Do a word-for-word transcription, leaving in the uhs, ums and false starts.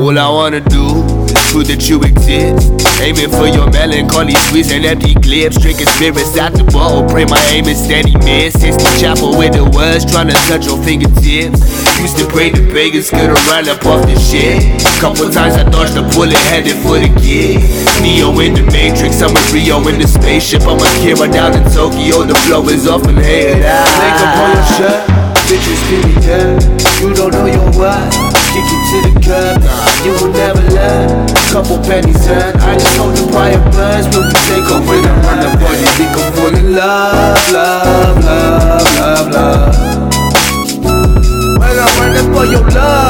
All I wanna do is prove that you exist. Aiming for your melancholy, squeezing empty clips, drinking spirits out the bottle. Pray my aim is steady miss. Sixty chapel with the words, trying to touch your fingertips. Used to pray the beggars couldn't run up off the shit. Couple times I dodged a bullet, headed for the gig. Neo in the Matrix, I'm with Rio in the spaceship. I'm a Kira down in Tokyo, the flow is often hated. Makeup on your shirt, bitches give me dirt. You don't know your worth, kick it to the curb. Nah, you will never learn. Couple pennies earned, I just hope the fire burns. When we take off when I run up on you, we can fall in love, love, love, love, love. When I run up on your love.